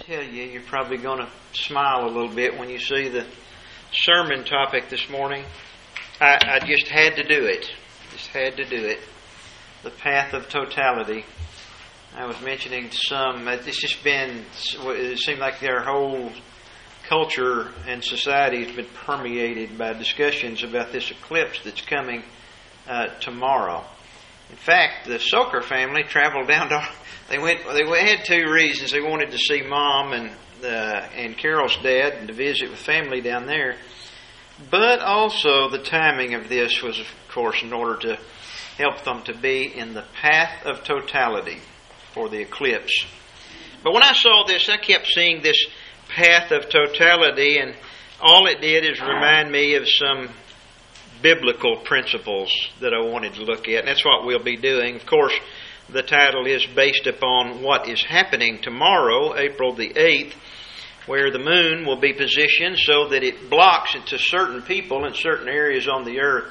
tell you, you're probably going to smile a little bit when you see the sermon topic this morning. I just had to do it. Just had to do it. The path of totality. I was mentioning to some, it's just been, it seemed like their whole culture and society has been permeated by discussions about this eclipse that's coming tomorrow. In fact, the Soker family traveled down to. They had two reasons. They wanted to see Mom and Carol's dad and to visit with family down there. But also the timing of this was, of course, in order to help them to be in the path of totality for the eclipse. But when I saw this, I kept seeing this path of totality, and all it did is remind me of some biblical principles that I wanted to look at, and that's what we'll be doing. Of course, the title is based upon what is happening tomorrow, April the 8th, where the moon will be positioned so that it blocks into certain people in certain areas on the earth,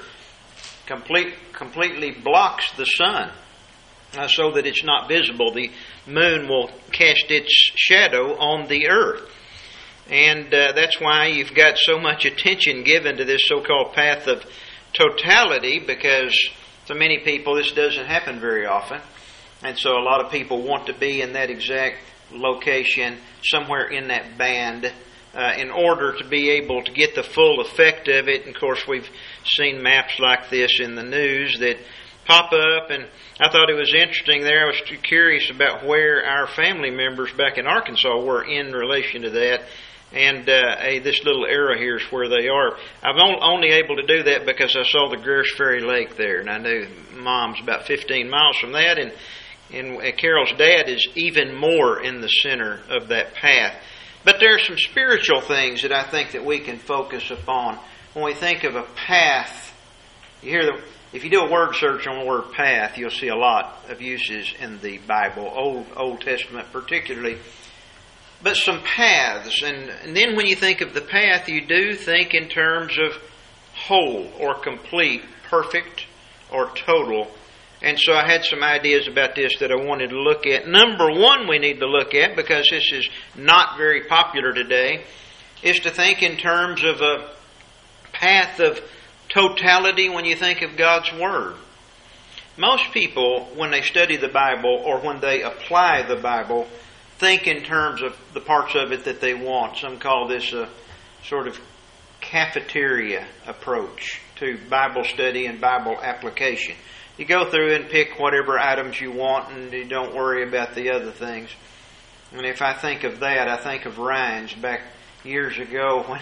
completely blocks the sun so that it's not visible. The moon will cast its shadow on the earth. And that's why you've got so much attention given to this so-called path of totality, because to many people this doesn't happen very often. And so a lot of people want to be in that exact location, somewhere in that band, in order to be able to get the full effect of it. And of course, we've seen maps like this in the news that pop up, and I thought it was interesting there. I was curious about where our family members back in Arkansas were in relation to that. And this little arrow here is where they are. I'm only able to do that because I saw the Greers Ferry Lake there, and I knew Mom's about 15 miles from that, and Carol's dad is even more in the center of that path. But there are some spiritual things that I think that we can focus upon when we think of a path. You hear if you do a word search on the word path, you'll see a lot of uses in the Bible, Old Testament particularly. But some paths, and then when you think of the path, you do think in terms of whole or complete, perfect or total. And so I had some ideas about this that I wanted to look at. Number one we need to look at, because this is not very popular today, is to think in terms of a path of totality when you think of God's Word. Most people, when they study the Bible or when they apply the Bible, think in terms of the parts of it that they want. Some call this a sort of cafeteria approach to Bible study and Bible application. You go through and pick whatever items you want, and you don't worry about the other things. And if I think of that, I think of Ryan's back years ago when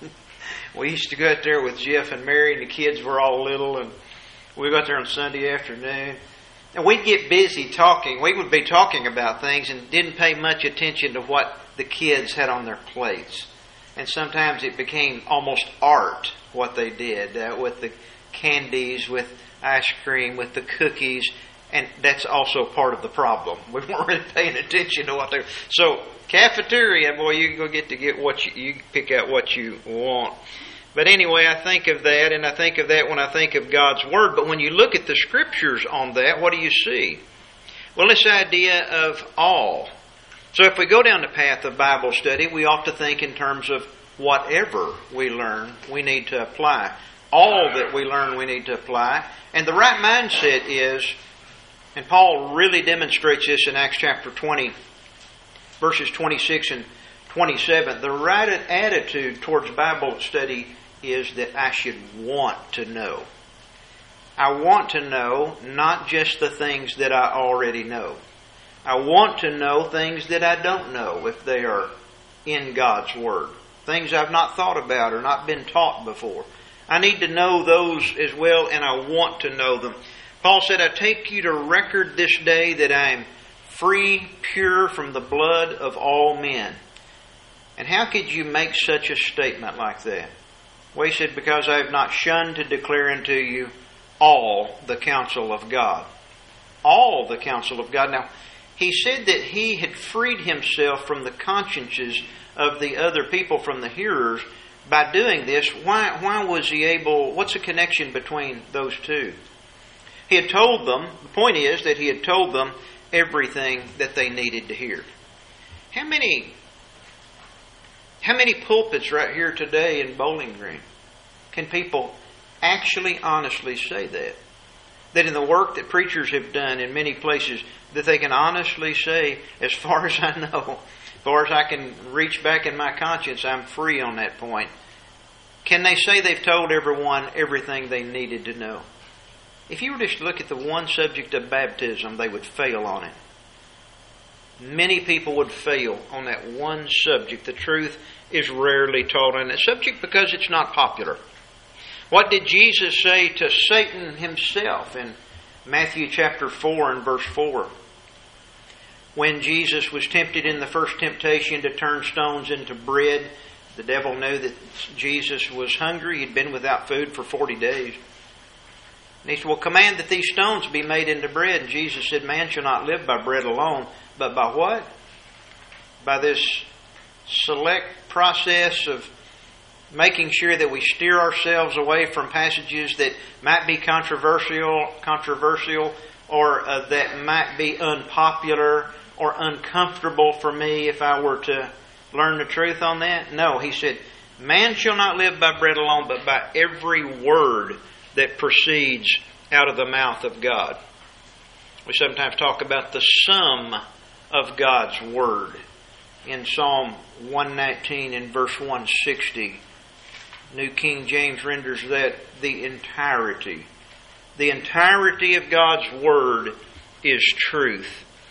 we used to go out there with Jeff and Mary, and the kids were all little, and we go out there on Sunday afternoon. And we'd get busy talking. We would be talking about things and didn't pay much attention to what the kids had on their plates. And sometimes it became almost art, what they did, with the candies, with ice cream, with the cookies. And that's also part of the problem. We weren't really paying attention to what they were. So, cafeteria, boy, you go get what you pick out what you want. But anyway, I think of that, and I think of that when I think of God's Word. But when you look at the Scriptures on that, what do you see? Well, this idea of all. So if we go down the path of Bible study, we ought to think in terms of whatever we learn, we need to apply. All that we learn, we need to apply. And the right mindset is, and Paul really demonstrates this in Acts chapter 20, verses 26 and 27, the right attitude towards Bible study is that I should want to know. I want to know not just the things that I already know. I want to know things that I don't know if they are in God's Word. Things I've not thought about or not been taught before. I need to know those as well, and I want to know them. Paul said, I take you to record this day that I am free, pure from the blood of all men. And how could you make such a statement like that? Well, he said, because I have not shunned to declare unto you all the counsel of God. All the counsel of God. Now, he said that he had freed himself from the consciences of the other people, from the hearers, by doing this. Why was he able? What's the connection between those two? He had told them, the point is that he had told them everything that they needed to hear. How many How many pulpits right here today in Bowling Green can people actually honestly say that? That in the work that preachers have done in many places, that they can honestly say, as far as I know, as far as I can reach back in my conscience, I'm free on that point. Can they say they've told everyone everything they needed to know? If you were just to look at the one subject of baptism, they would fail on it. Many people would fail on that one subject. The truth is rarely taught on that subject because it's not popular. What did Jesus say to Satan himself in Matthew chapter 4 and verse 4? When Jesus was tempted in the first temptation to turn stones into bread, the devil knew that Jesus was hungry. He'd been without food for 40 days. And he said, well, command that these stones be made into bread. And Jesus said, man shall not live by bread alone, but by what? By this select process of making sure that we steer ourselves away from passages that might be controversial, or that might be unpopular or uncomfortable for me if I were to learn the truth on that. No, he said, man shall not live by bread alone, but by every word that proceeds out of the mouth of God. We sometimes talk about the sum of God's Word. In Psalm 119 and verse 160, New King James renders that the entirety. The entirety of God's Word is truth.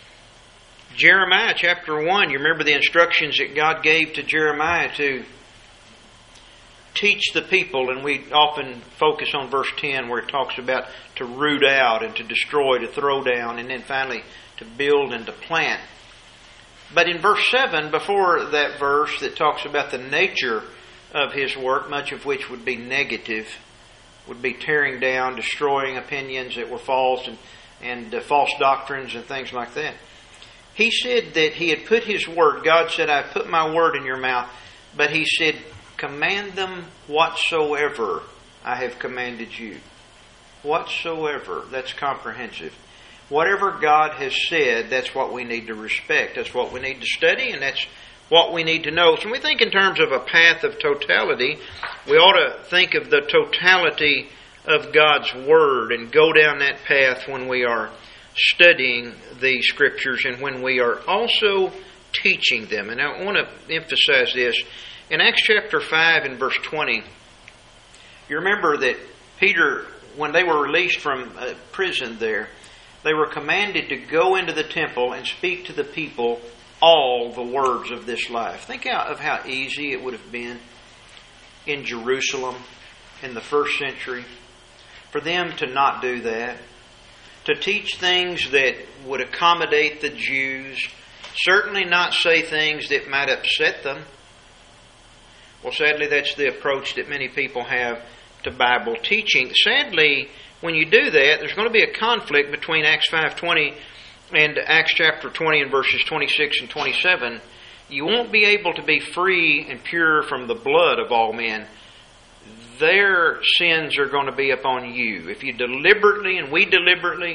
Jeremiah chapter 1, you remember the instructions that God gave to Jeremiah to teach the people, and we often focus on verse 10 where it talks about to root out and to destroy, to throw down, and then finally to build and to plant. But in verse 7, before that verse that talks about the nature of his work, much of which would be negative, would be tearing down, destroying opinions that were false and false doctrines and things like that. He said that he had put his word, God said, I put my word in your mouth, but he said, command them whatsoever I have commanded you. Whatsoever. That's comprehensive. Whatever God has said, that's what we need to respect. That's what we need to study, and that's what we need to know. So when we think in terms of a path of totality, we ought to think of the totality of God's Word and go down that path when we are studying the Scriptures and when we are also teaching them. And I want to emphasize this. In Acts chapter 5 and verse 20, you remember that Peter, when they were released from prison there, they were commanded to go into the temple and speak to the people all the words of this life. Think of how easy it would have been in Jerusalem in the first century for them to not do that, to teach things that would accommodate the Jews, certainly not say things that might upset them. Well, sadly, that's the approach that many people have to Bible teaching. Sadly, when you do that, there's going to be a conflict between Acts 5:20 and Acts chapter 20 and verses 26 and 27. You won't be able to be free and pure from the blood of all men. Their sins are going to be upon you. If you deliberately, and we deliberately,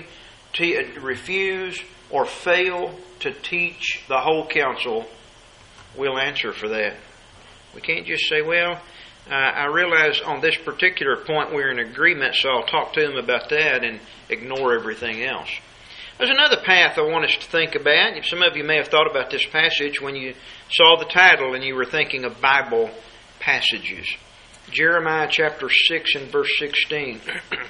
refuse or fail to teach the whole counsel, we'll answer for that. We can't just say, well, I realize on this particular point we're in agreement, so I'll talk to them about that and ignore everything else. There's another path I want us to think about. Some of you may have thought about this passage when you saw the title and you were thinking of Bible passages. Jeremiah chapter 6 and verse 16.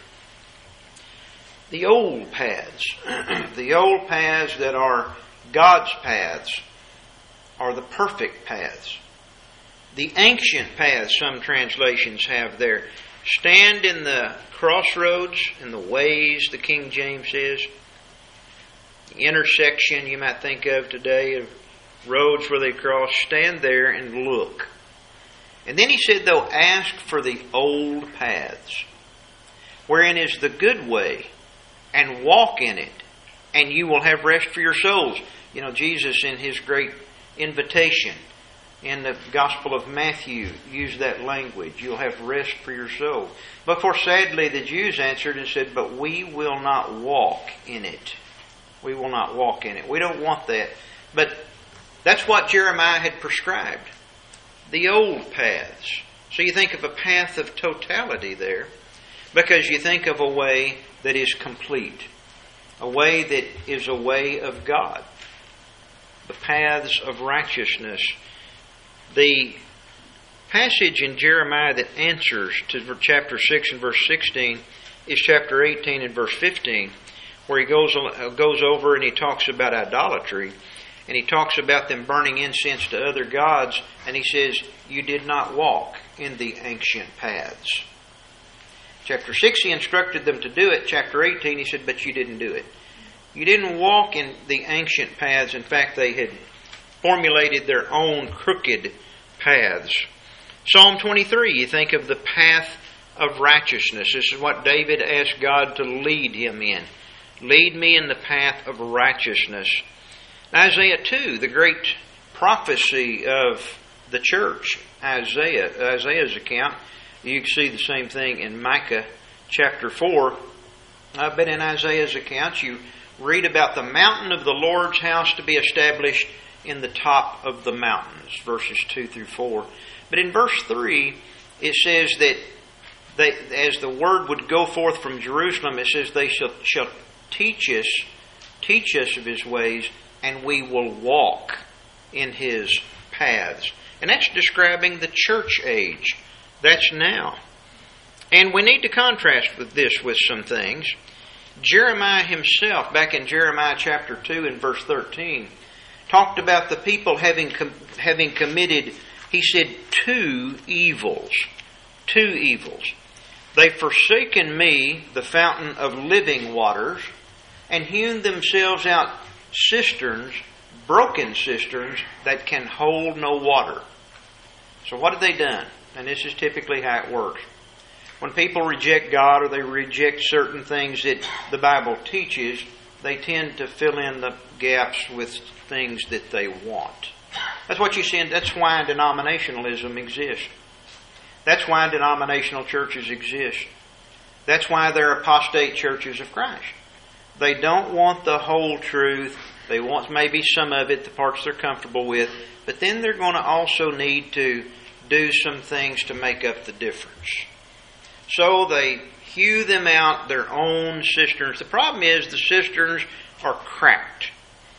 The old paths, the old paths that are God's paths, are the perfect paths. The ancient paths, some translations have there, stand in the crossroads, in the ways, the King James says. The intersection you might think of today of roads where they cross, stand there and look. And then he said, though, ask for the old paths, wherein is the good way, and walk in it, and you will have rest for your souls. You know, Jesus in his great invitation in the Gospel of Matthew used that language. You'll have rest for your soul. But of course, sadly, the Jews answered and said, but we will not walk in it. We will not walk in it. We don't want that. But that's what Jeremiah had prescribed. the old paths. So you think of a path of totality there, because you think of a way that is complete, a way that is a way of God, the paths of righteousness. The passage in Jeremiah that answers to chapter 6 and verse 16 is chapter 18 and verse 15, where he goes over and he talks about idolatry, and he talks about them burning incense to other gods, and he says, you did not walk in the ancient paths. Chapter 6, he instructed them to do it. Chapter 18, he said, but you didn't do it. You didn't walk in the ancient paths. In fact, they had formulated their own crooked paths. Psalm 23, you think of the path of righteousness. This is what David asked God to lead him in. Lead me in the path of righteousness. Isaiah 2, the great prophecy of the church, Isaiah's account. You can see the same thing in Micah chapter 4. But in Isaiah's account, you read about the mountain of the Lord's house to be established in the top of the mountains, verses 2 through 4. But in verse 3, it says that as the word would go forth from Jerusalem, it says they shall teach us of His ways, and we will walk in His paths. And that's describing the church age. That's now. And we need to contrast with this with some things. Jeremiah himself, back in Jeremiah chapter 2 and verse 13, talked about the people having committed, he said, two evils. Two evils. They've forsaken me, the fountain of living waters, and hewn themselves out cisterns, broken cisterns, that can hold no water. So what have they done? And this is typically how it works. When people reject God or they reject certain things that the Bible teaches, they tend to fill in the gaps with things that they want. That's what you see. That's why denominationalism exists. That's why denominational churches exist. That's why there are apostate churches of Christ. They don't want the whole truth. They want maybe some of it, the parts they're comfortable with. But then they're going to also need to do some things to make up the difference. So they hew them out their own cisterns. The problem is the cisterns are cracked.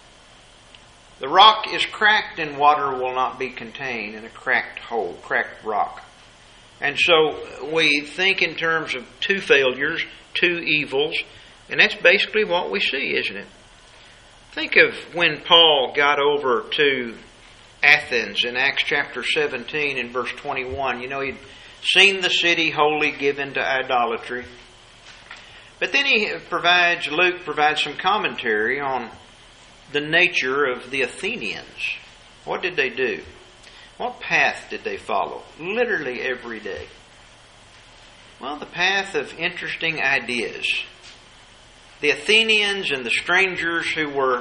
The rock is cracked and water will not be contained in a cracked hole, cracked rock. And so we think in terms of two failures, two evils, and that's basically what we see, isn't it? Think of when Paul got over to Athens in Acts chapter 17 and verse 21. You know, he'd seen the city wholly given to idolatry. But then Luke provides some commentary on the nature of the Athenians. What did they do? What path did they follow? Literally every day. Well, the path of interesting ideas. The Athenians and the strangers who were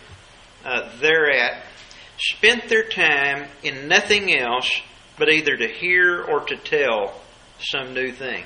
thereat spent their time in nothing else but either to hear or to tell some new thing.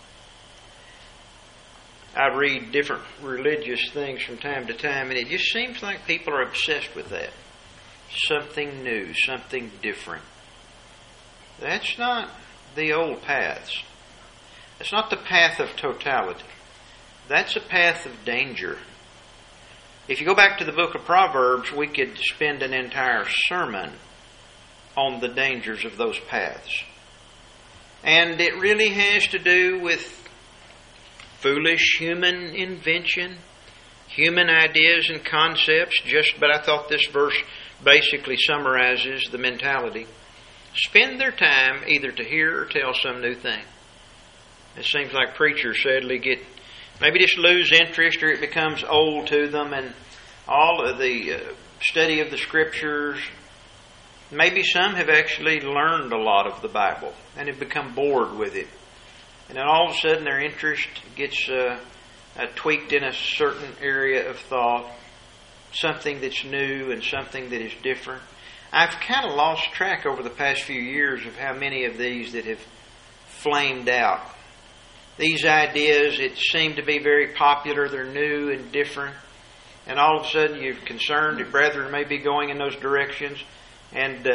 I read different religious things from time to time, and it just seems like people are obsessed with that. Something new, something different. That's not the old paths. That's not the path of totality. That's a path of danger. If you go back to the book of Proverbs, we could spend an entire sermon on the dangers of those paths. And it really has to do with foolish human invention, human ideas and concepts. But I thought this verse basically summarizes the mentality. Spend their time either to hear or tell some new thing. It seems like preachers sadly maybe just lose interest, or it becomes old to them, and all of the study of the Scriptures. Maybe some have actually learned a lot of the Bible and have become bored with it. And then all of a sudden their interest gets tweaked in a certain area of thought, something that's new and something that is different. I've kind of lost track over the past few years of how many of these that have flamed out. These ideas, it seem to be very popular. They're new and different. And all of a sudden you're concerned that brethren may be going in those directions. And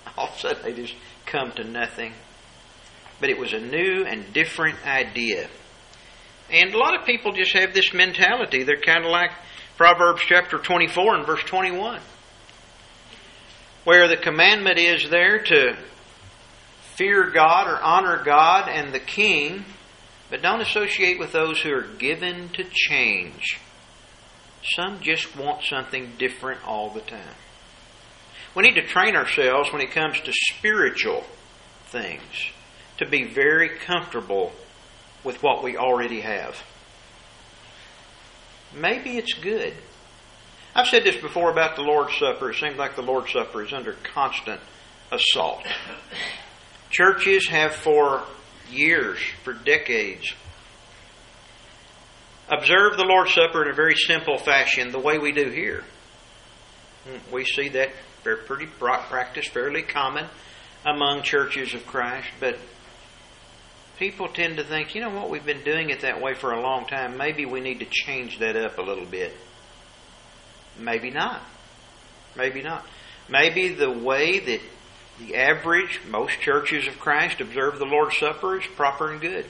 all of a sudden they just come to nothing. But it was a new and different idea. And a lot of people just have this mentality. They're kind of like Proverbs chapter 24 and verse 21, where the commandment is there to fear God or honor God and the king, but don't associate with those who are given to change. Some just want something different all the time. We need to train ourselves when it comes to spiritual things to be very comfortable with what we already have. Maybe it's good. I've said this before about the Lord's Supper. It seems like the Lord's Supper is under constant assault. Churches have for years, for decades, observed the Lord's Supper in a very simple fashion, the way we do here. We see that pretty practice, fairly common among churches of Christ, but people tend to think, you know what, we've been doing it that way for a long time. Maybe we need to change that up a little bit. Maybe not. Maybe not. Maybe the way that the average, most churches of Christ observe the Lord's Supper is proper and good.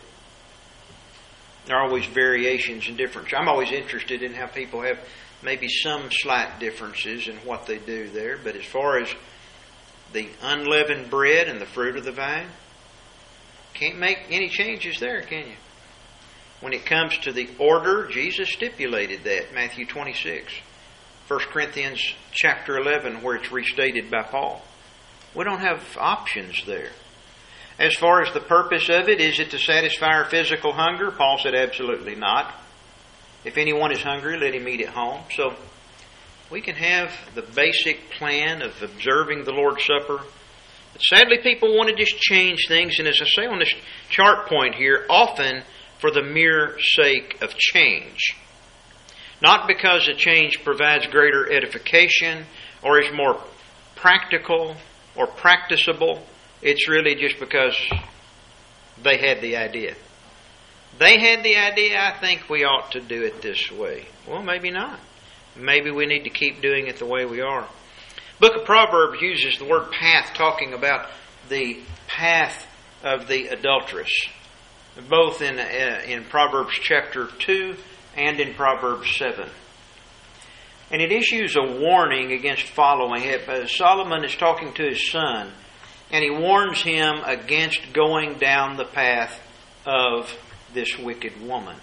There are always variations and differences. I'm always interested in how people have maybe some slight differences in what they do there. But as far as the unleavened bread and the fruit of the vine, can't make any changes there, can you? When it comes to the order, Jesus stipulated that, Matthew 26. 1 Corinthians chapter 11, where it's restated by Paul. We don't have options there. As far as the purpose of it, is it to satisfy our physical hunger? Paul said absolutely not. If anyone is hungry, let him eat at home. So we can have the basic plan of observing the Lord's Supper. But sadly, people want to just change things. And as I say on this chart point here, often for the mere sake of change. Not because a change provides greater edification or is more practical or practicable. It's really just because they had the idea. They had the idea, I think we ought to do it this way. Well, maybe not. Maybe we need to keep doing it the way we are. Book of Proverbs uses the word path, talking about the path of the adulteress. Both in Proverbs chapter 2 and in Proverbs 7. And it issues a warning against following it. Solomon is talking to his son, and he warns him against going down the path of this wicked woman.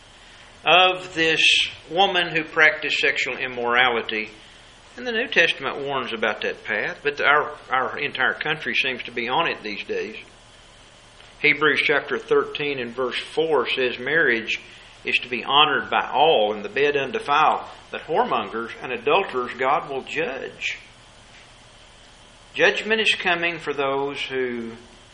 Of this woman who practiced sexual immorality. And the New Testament warns about that path, but our entire country seems to be on it these days. Hebrews chapter 13 and verse 4 says marriage is to be honored by all and the bed undefiled, but whoremongers and adulterers God will judge. Judgment is coming for those who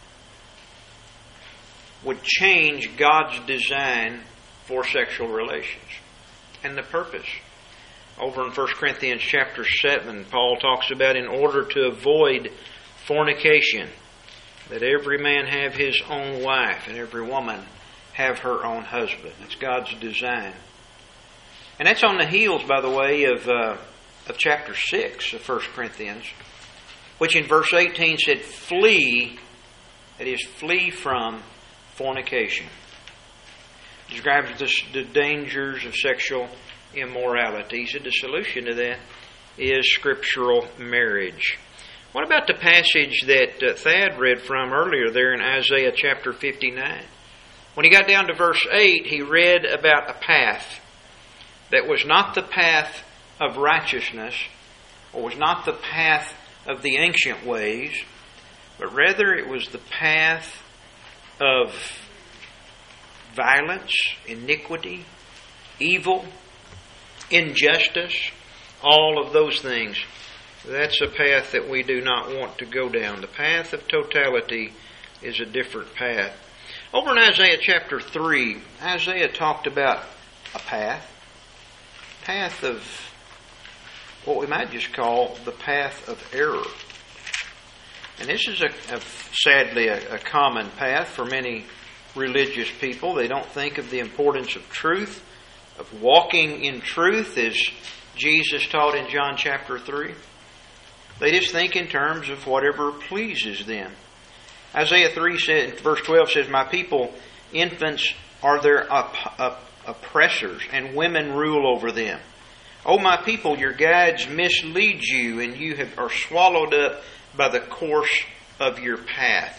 would change God's design for sexual relations and the purpose. Over in 1 Corinthians chapter 7, Paul talks about in order to avoid fornication, that every man have his own wife and every woman have her own husband. That's God's design. And that's on the heels, by the way, of chapter 6 of 1 Corinthians, which in verse 18 said, flee, that is, flee from fornication. It describes the dangers of sexual immorality. He said the solution to that is scriptural marriage. What about the passage that Thad read from earlier there in Isaiah chapter 59? When he got down to verse 8, he read about a path that was not the path of righteousness, or was not the path of the ancient ways, but rather it was the path of violence, iniquity, evil, injustice, all of those things. That's a path that we do not want to go down. The path of totality is a different path. Over in Isaiah chapter 3, Isaiah talked about a path of what we might just call the path of error. And this is sadly a common path for many religious people. They don't think of the importance of truth, of walking in truth as Jesus taught in John chapter 3. They just think in terms of whatever pleases them. Isaiah 3 says, verse 12 says, "My people, infants are their oppressors, and women rule over them. O my people, your guides mislead you, and you are swallowed up by the course of your path."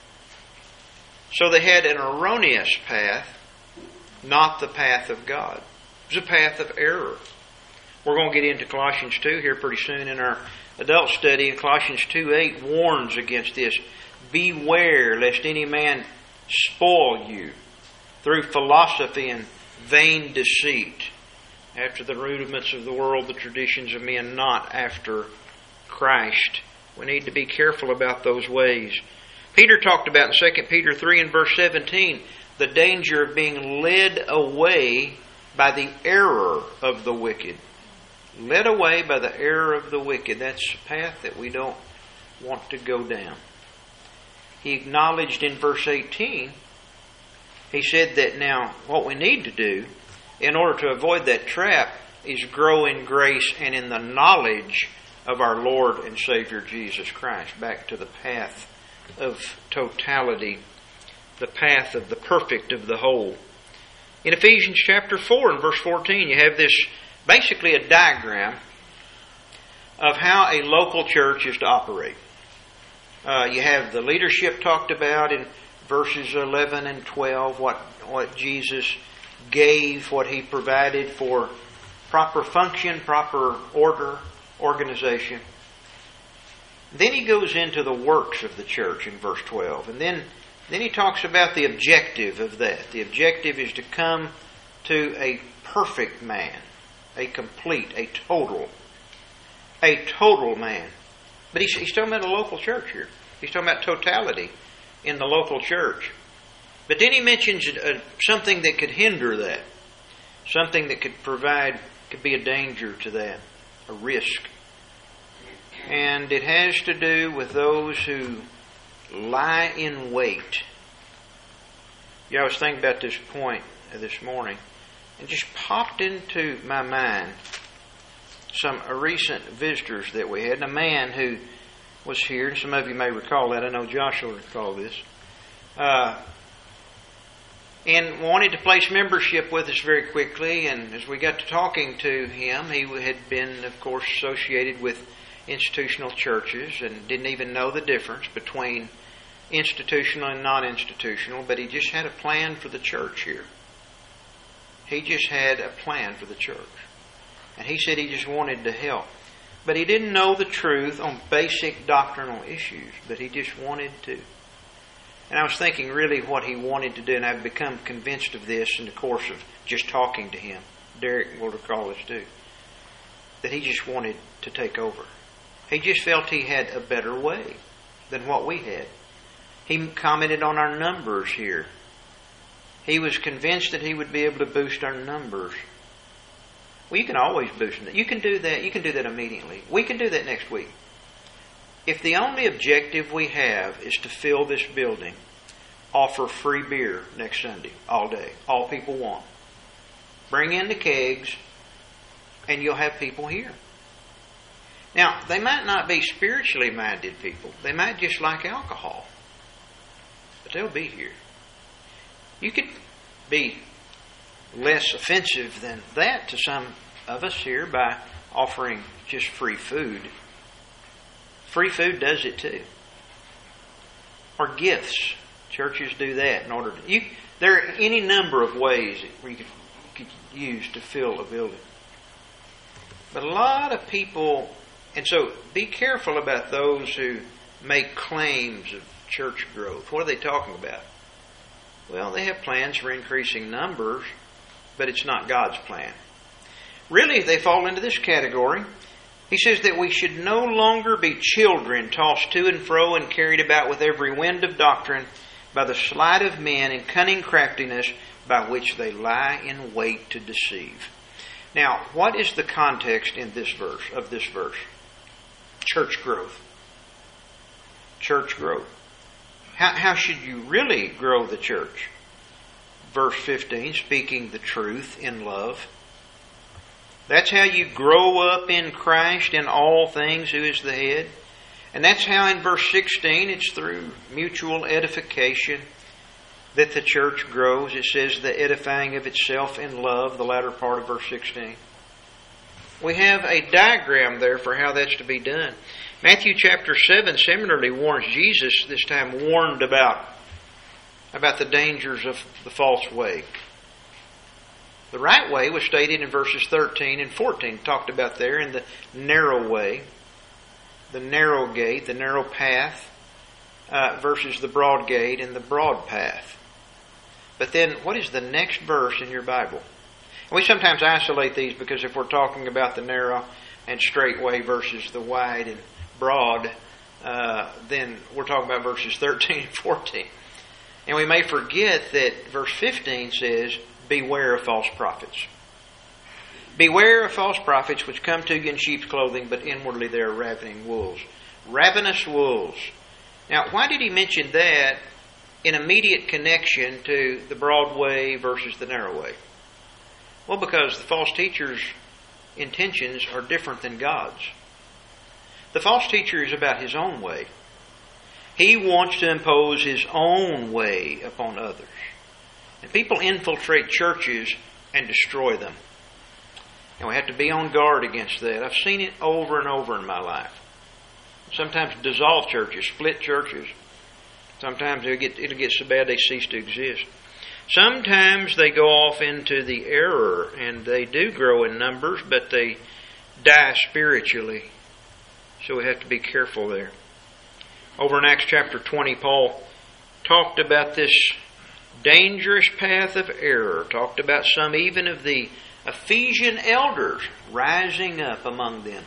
So they had an erroneous path, not the path of God. It was a path of error. We're going to get into Colossians 2 here pretty soon in our adult study. And Colossians 2:8 warns against this. "Beware lest any man spoil you through philosophy and vain deceit, after the rudiments of the world, the traditions of men, not after Christ." We need to be careful about those ways. Peter talked about in 2 Peter 3 and verse 17 the danger of being led away by the error of the wicked. Led away by the error of the wicked. That's a path that we don't want to go down. He acknowledged in verse 18, he said that now what we need to do in order to avoid that trap is grow in grace and in the knowledge of our Lord and Savior Jesus Christ. Back to the path of totality, the path of the perfect of the whole. In Ephesians chapter 4 and verse 14, you have this basically a diagram of how a local church is to operate. You have the leadership talked about in verses 11 and 12, what Jesus gave, what He provided for proper function, proper order, organization. Then He goes into the works of the church in verse 12. And then He talks about the objective of that. The objective is to come to a perfect man, a complete, a total man. But he's talking about a local church here. He's talking about totality in the local church. But then he mentions something that could hinder that. Something that could be a danger to that. A risk. And it has to do with those who lie in wait. Yeah, I was thinking about this point this morning. And just popped into my mind some recent visitors that we had. And a man who was here, and some of you may recall that. I know Josh will recall this. And wanted to place membership with us very quickly. And as we got to talking to him, he had been, of course, associated with institutional churches and didn't even know the difference between institutional and non-institutional. But he just had a plan for the church here. He just had a plan for the church. And he said he just wanted to help. But he didn't know the truth on basic doctrinal issues. But he just wanted to. And I was thinking really what he wanted to do. And I've become convinced of this in the course of just talking to him. Derek will recall this too. That he just wanted to take over. He just felt he had a better way than what we had. He commented on our numbers here. He was convinced that he would be able to boost our numbers. Well, you can always boost them. You can do that. You can do that immediately. We can do that next week. If the only objective we have is to fill this building, offer free beer next Sunday, all day, all people want. Bring in the kegs, and you'll have people here. Now, they might not be spiritually minded people. They might just like alcohol. But they'll be here. You could be less offensive than that to some of us here by offering just free food. Free food does it too. Or gifts. Churches do that in order to... there are any number of ways that you could use to fill a building. But a lot of people... And so be careful about those who make claims of church growth. What are they talking about? Well, they have plans for increasing numbers, but it's not God's plan. Really, they fall into this category. He says that we should no longer be children tossed to and fro and carried about with every wind of doctrine by the sleight of men and cunning craftiness by which they lie in wait to deceive. Now, what is the context in this verse, of this verse? Church growth. Church growth. How should you really grow the church? Verse 15, speaking the truth in love. That's how you grow up in Christ in all things, who is the head. And that's how in verse 16, it's through mutual edification that the church grows. It says the edifying of itself in love, the latter part of verse 16. We have a diagram there for how that's to be done. Matthew chapter 7 similarly warns Jesus, this time warned about the dangers of the false way. The right way was stated in verses 13 and 14, talked about there in the narrow way, the narrow gate, the narrow path, versus the broad gate and the broad path. But then, what is the next verse in your Bible? And we sometimes isolate these because if we're talking about the narrow and straight way versus the wide and broad, then we're talking about verses 13 and 14. And we may forget that verse 15 says, beware of false prophets. Beware of false prophets which come to you in sheep's clothing, but inwardly they are ravening wolves. Ravenous wolves. Now, why did he mention that in immediate connection to the broad way versus the narrow way? Well, because the false teacher's intentions are different than God's. The false teacher is about his own way. He wants to impose his own way upon others. And people infiltrate churches and destroy them. And we have to be on guard against that. I've seen it over and over in my life. Sometimes dissolve churches, split churches. Sometimes it'll get so bad they cease to exist. Sometimes they go off into the error and they do grow in numbers, but they die spiritually. So we have to be careful there. Over in Acts chapter 20, Paul talked about this dangerous path of error. Talked about some even of the Ephesian elders rising up among them.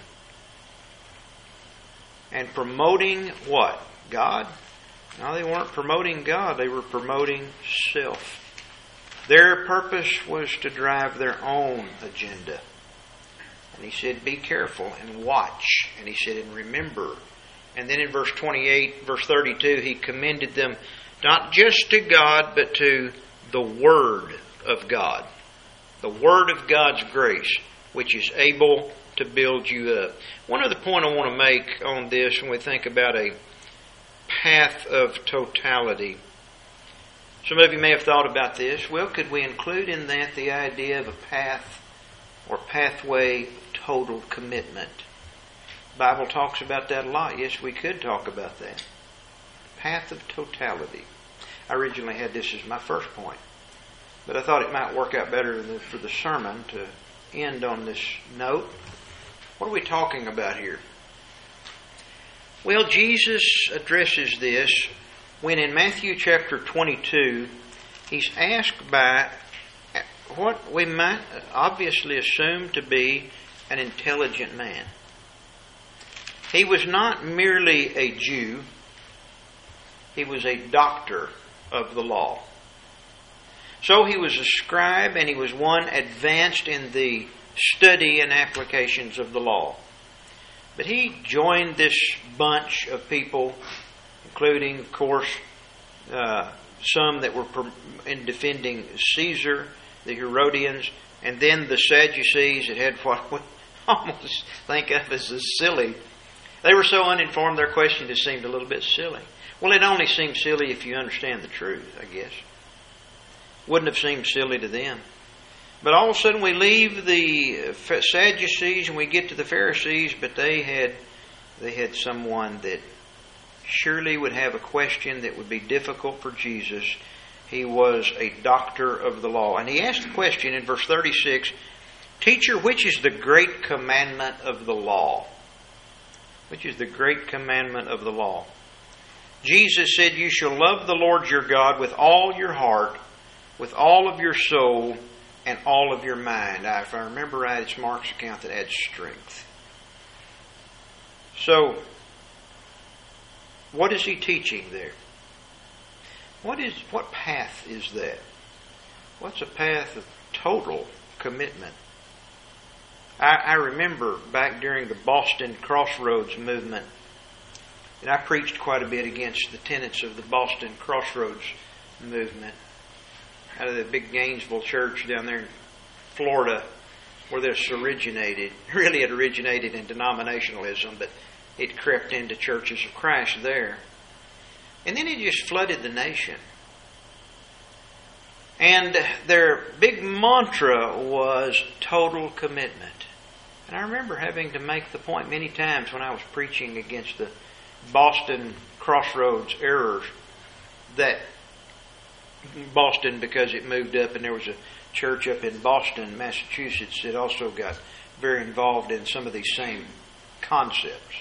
And promoting what? God? No, they weren't promoting God. They were promoting self. Their purpose was to drive their own agenda. And he said, be careful and watch. And he said, and remember. And then in verse 28, verse 32, he commended them not just to God, but to the Word of God. The Word of God's grace, which is able to build you up. One other point I want to make on this when we think about a path of totality. Some of you may have thought about this. Well, could we include in that the idea of a path or pathway of total commitment? The Bible talks about that a lot. Yes, we could talk about that. Path of totality. I originally had this as my first point, but I thought it might work out better for the sermon to end on this note. What are we talking about here? Well, Jesus addresses this when in Matthew chapter 22, he's asked by what we might obviously assume to be an intelligent man. He was not merely a Jew. He was a doctor of the law. So he was a scribe and he was one advanced in the study and applications of the law. But he joined this bunch of people, including, of course, some that were in defending Caesar, the Herodians, and then the Sadducees that had what we almost think of as silly. They were so uninformed, their question just seemed a little bit silly. Well, it only seems silly if you understand the truth, I guess. Wouldn't have seemed silly to them. But all of a sudden we leave the Sadducees and we get to the Pharisees, but they had someone that surely would have a question that would be difficult for Jesus. He was a doctor of the law. And he asked the question in verse 36, Teacher, which is the great commandment of the law? Which is the great commandment of the law? Jesus said, You shall love the Lord your God with all your heart, with all of your soul, and all of your mind. If I remember right, it's Mark's account that adds strength. So, what is he teaching there? What path is that? What's a path of total commitment? I remember back during the Boston Crossroads movement, and I preached quite a bit against the tenets of the Boston Crossroads movement out of the big Gainesville church down there in Florida. where this originated. Really, it originated in denominationalism, but it crept into churches of Christ there. And then it just flooded the nation. And their big mantra was total commitment. And I remember having to make the point many times when I was preaching against the Boston Crossroads errors that Boston, because it moved up and there was a church up in Boston, Massachusetts, that also got very involved in some of these same concepts.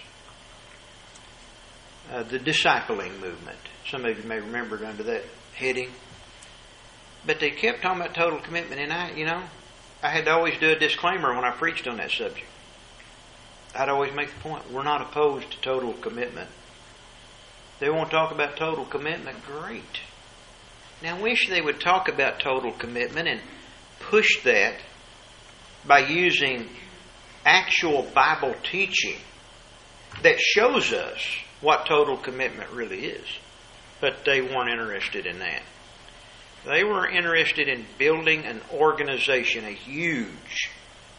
The discipling movement. Some of you may remember it under that heading. But they kept talking about total commitment, and I had to always do a disclaimer when I preached on that subject. I'd always make the point, we're not opposed to total commitment. They want to talk about total commitment, great. Now I wish they would talk about total commitment and push that by using actual Bible teaching that shows us what total commitment really is. But they weren't interested in that. They were interested in building an organization, a huge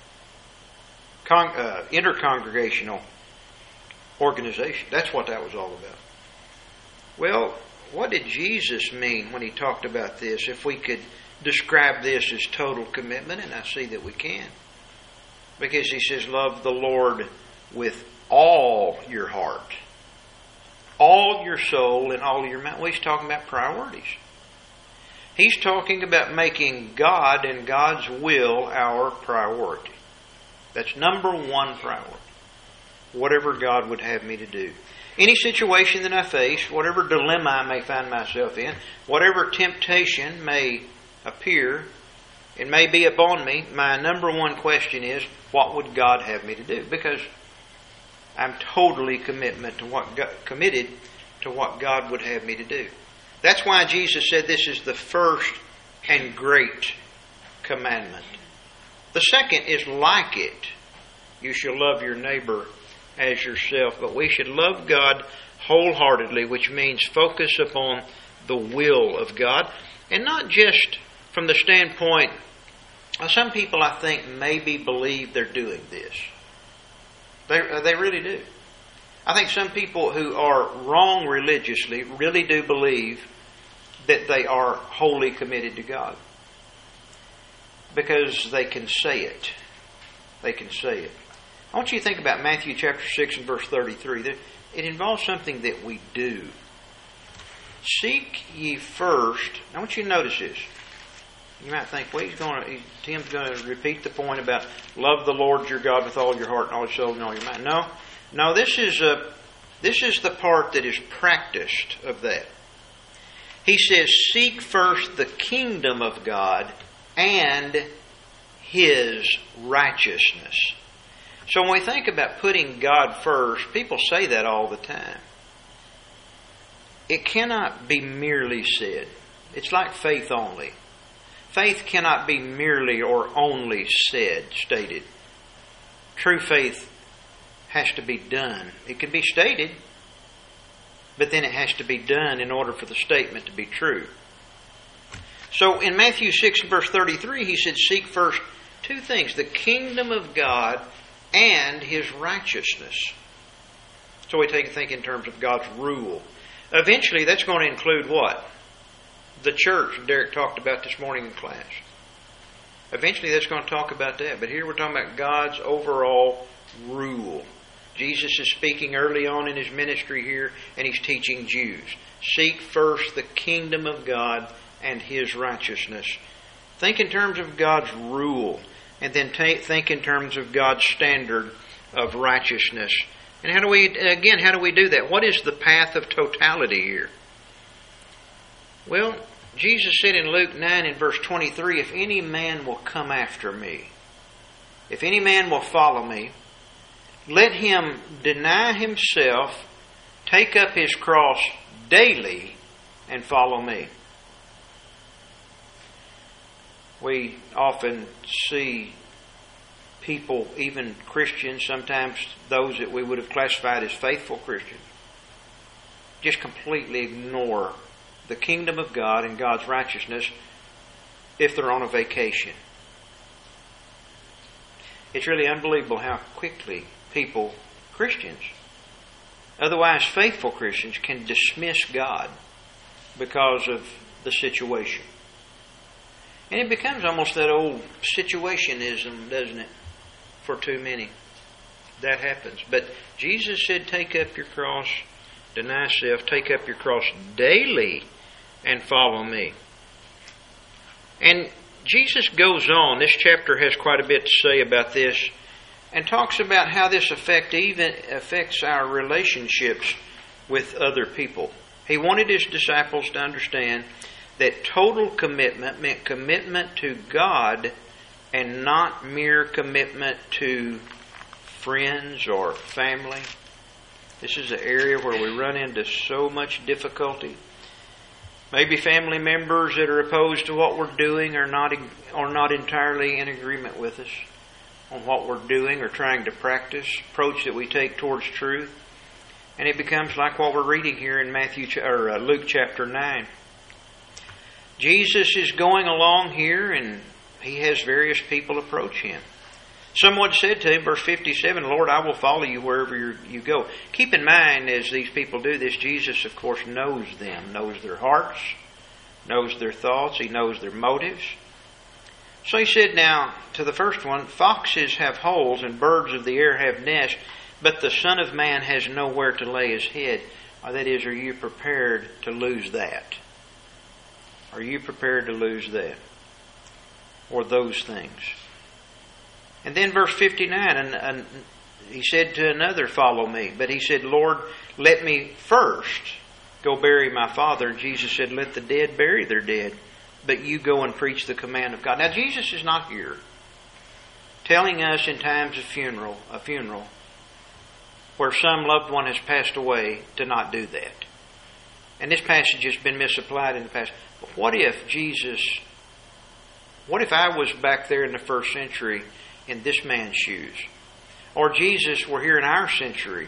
intercongregational organization. That's what that was all about. Well, what did Jesus mean when he talked about this? If we could describe this as total commitment, and I see that we can. Because he says, love the Lord with all your heart, all your soul, and all your mind. Well, he's talking about priorities. He's talking about making God and God's will our priority. That's number one priority. Whatever God would have me to do. Any situation that I face, whatever dilemma I may find myself in, whatever temptation may appear, it may be upon me, my number one question is, what would God have me to do? Because I'm totally committed to what God would have me to do. That's why Jesus said this is the first and great commandment. The second is like it. You shall love your neighbor as yourself. But we should love God wholeheartedly, which means focus upon the will of God. And not just from the standpoint, some people I think maybe believe they're doing this. They really do. I think some people who are wrong religiously really do believe that they are wholly committed to God. Because they can say it. They can say it. I want you to think about Matthew chapter 6 and verse 33. It involves something that we do. Seek ye first. I want you to notice this. You might think, well, Tim's going to repeat the point about love the Lord your God with all your heart and all your soul and all your mind. No, this is the part that is practiced of that. He says, seek first the kingdom of God and His righteousness. So when we think about putting God first, people say that all the time. It cannot be merely said. It's like faith only. Faith cannot be merely or only stated. True faith has to be done. It can be stated, but then it has to be done in order for the statement to be true. So in Matthew 6 verse 33, he said, seek first two things, the kingdom of God and His righteousness. So we think in terms of God's rule. Eventually that's going to include what? The church Derek talked about this morning in class. Eventually that's going to talk about that. But here we're talking about God's overall rule. Jesus is speaking early on in His ministry here, and He's teaching Jews. Seek first the kingdom of God and His righteousness. Think in terms of God's rule, and then think in terms of God's standard of righteousness. And how do we do that? What is the path of totality here? Well, Jesus said in Luke 9 and verse 23, if any man will come after me, if any man will follow me, let him deny himself, take up his cross daily, and follow me. We often see people, even Christians, sometimes those that we would have classified as faithful Christians, just completely ignore the kingdom of God and God's righteousness if they're on a vacation. It's really unbelievable how quickly Christians, otherwise faithful Christians, can dismiss God because of the situation. And it becomes almost that old situationism, doesn't it, for too many. That happens. But Jesus said, take up your cross, deny self, take up your cross daily and follow me. And Jesus goes on. This chapter has quite a bit to say about this and talks about how this even affects our relationships with other people. He wanted his disciples to understand that total commitment meant commitment to God and not mere commitment to friends or family. This is an area where we run into so much difficulty. Maybe family members that are opposed to what we're doing are not entirely in agreement with us on what we're doing or trying to practice, approach that we take towards truth. And it becomes like what we're reading here in Luke chapter 9. Jesus is going along here and he has various people approach him. Someone said to him, verse 57, Lord, I will follow you wherever you go. Keep in mind, as these people do this, Jesus, of course, knows them, knows their hearts, knows their thoughts, he knows their motives. So he said now to the first one, foxes have holes and birds of the air have nests, but the Son of Man has nowhere to lay his head. That is, are you prepared to lose that? Are you prepared to lose that? Or those things? And then verse 59, and he said to another, follow me. But he said, Lord, let me first go bury my father. And Jesus said, let the dead bury their dead, but you go and preach the command of God. Now Jesus is not here telling us in times of a funeral, where some loved one has passed away, to not do that. And this passage has been misapplied in the past. But what if I was back there in the first century in this man's shoes? Or Jesus were here in our century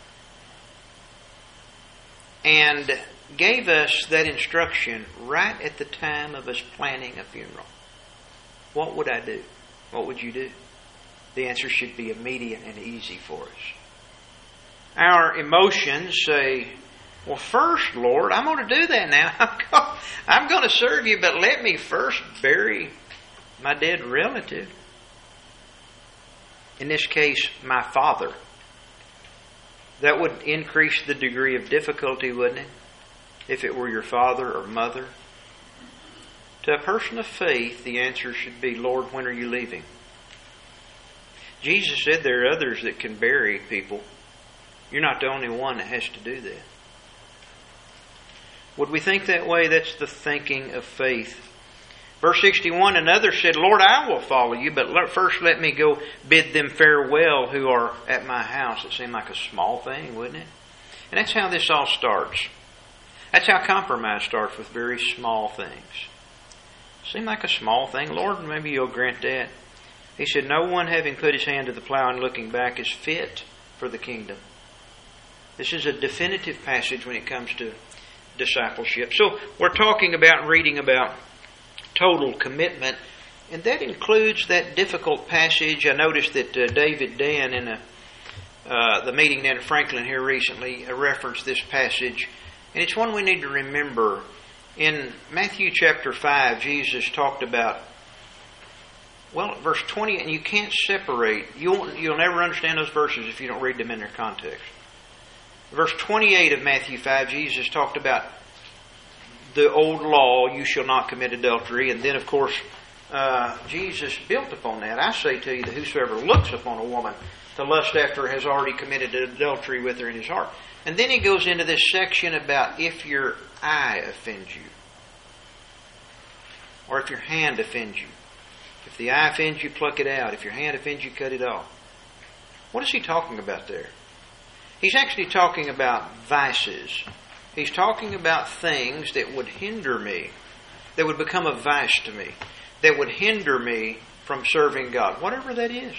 and gave us that instruction right at the time of us planning a funeral. What would I do? What would you do? The answer should be immediate and easy for us. Our emotions say, well, first, Lord, I'm going to do that now. I'm going to serve you, but let me first bury my dead relative. In this case, my father. That would increase the degree of difficulty, wouldn't it? If it were your father or mother. To a person of faith, the answer should be, Lord, when are you leaving? Jesus said there are others that can bury people. You're not the only one that has to do that. Would we think that way? That's the thinking of faith. Verse 61, another said, Lord, I will follow you, but first let me go bid them farewell who are at my house. It seemed like a small thing, wouldn't it? And that's how this all starts. That's how compromise starts, with very small things. Seemed like a small thing. Lord, maybe you'll grant that. He said, no one having put his hand to the plow and looking back is fit for the kingdom. This is a definitive passage when it comes to discipleship. So we're talking about, reading about total commitment, and that includes that difficult passage. I noticed that David Dan in the meeting down in Franklin here recently referenced this passage, and it's one we need to remember. In Matthew chapter 5, Jesus talked about, verse 20, and you can't separate. You'll never understand those verses if you don't read them in their context. Verse 28 of Matthew 5, Jesus talked about the old law, you shall not commit adultery. And then, of course, Jesus built upon that. I say to you that whosoever looks upon a woman to lust after her has already committed adultery with her in his heart. And then he goes into this section about if your eye offends you, or if your hand offends you. If the eye offends you, pluck it out. If your hand offends you, cut it off. What is he talking about there? He's actually talking about vices. He's talking about things that would hinder me, that would become a vice to me, that would hinder me from serving God. Whatever that is.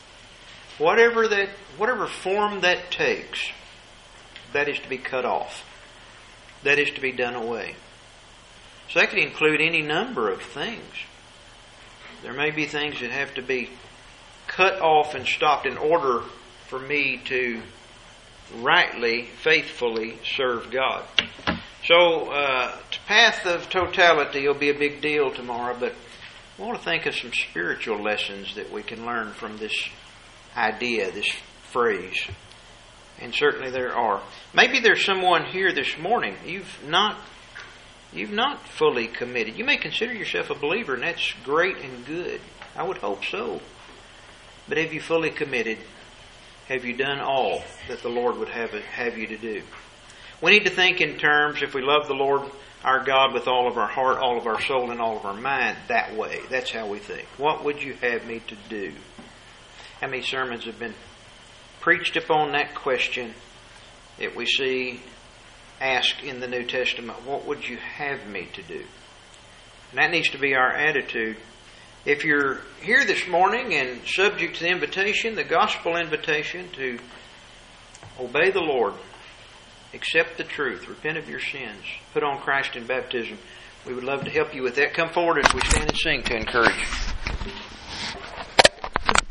Whatever form that takes, that is to be cut off. That is to be done away. So that could include any number of things. There may be things that have to be cut off and stopped in order for me to rightly, faithfully serve God. So, path of totality will be a big deal tomorrow, but I want to think of some spiritual lessons that we can learn from this idea, this phrase. And certainly there are. Maybe there's someone here this morning, you've not fully committed. You may consider yourself a believer, and that's great and good. I would hope so. But have you fully committed? Have you done all that the Lord would have you to do? We need to think in terms, if we love the Lord our God with all of our heart, all of our soul, and all of our mind, that way. That's how we think. What would you have me to do? How many sermons have been preached upon that question that we see asked in the New Testament? What would you have me to do? And that needs to be our attitude. If you're here this morning and subject to the invitation, the gospel invitation to obey the Lord, accept the truth, repent of your sins, put on Christ in baptism, we would love to help you with that. Come forward as we stand and sing to encourage you.